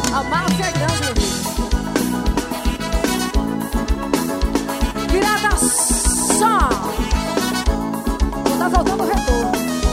A máfia é grande, meu filho. Virada só. Tá faltando o retorno.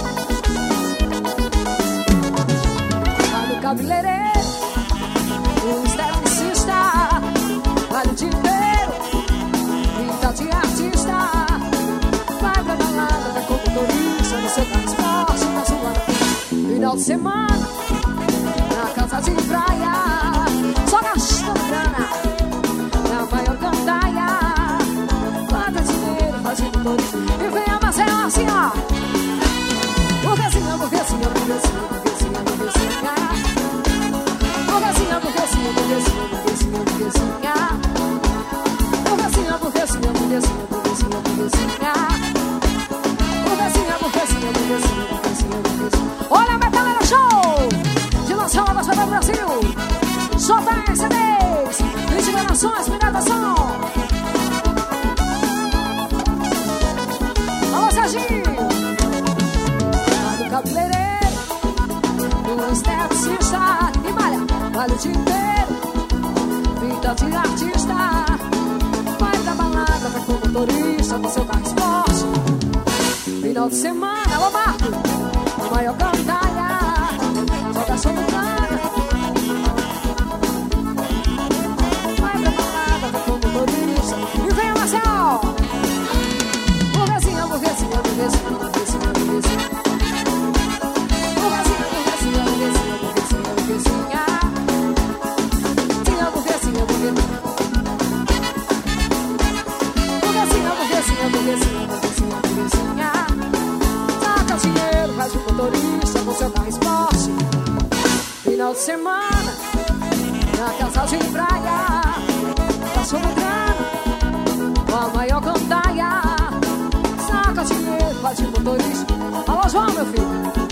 Vai no cabeleireiro, o esteticista, vai no dinheiro, pinta de artista. Vai pra balada, vai com motorista, no seu carro esporte, na sua final de semana, na casa de praia, só gastando grana, na maior gandaia. Guarda dinheiro, faz de motorista e vem a Marcela assim, ó. Burguesinha, burguesinha, burguesinha, burguesinha, burguesinha. Burguesinha, burguesinha, burguesinha, burguesinha, burguesinha. Burguesinha, burguesinha, burguesinha, burguesinha, burguesinha. Burguesinha, burguesinha, burguesinha, burguesinha, burguesinha. Olha a Metaleira Show! De lançar uma nossa do Brasil. JSDs, 20 gravações, mirada som. Alô, Serginho! Vai do cabeleireiro, do esteticista e malha, vale o dia inteiro, vida de artista. Vai da balada, vai com motorista, no seu carro esporte. Final de semana, alô Marco, a maior gandaia, joga som no plano. Vai da balada, vai com motorista e vem a Marcel. Burguesinha, burguesinha, burguesinha, burguesinha, burguesinha. Burguesinha, burguesinha, burguesinha, burguesinha, burguesinha. Burguesinha, burguesinha, burguesinha. Burguesinha, burguesinha, burguesinha, burguesinha, burguesinha. Saca dinheiro, faz o motorista no seu carro esporte. Final de semana, na casa de praia, passando grana, com a maior gandaia. Saca dinheiro, faz de motorista. Alô, João, meu filho.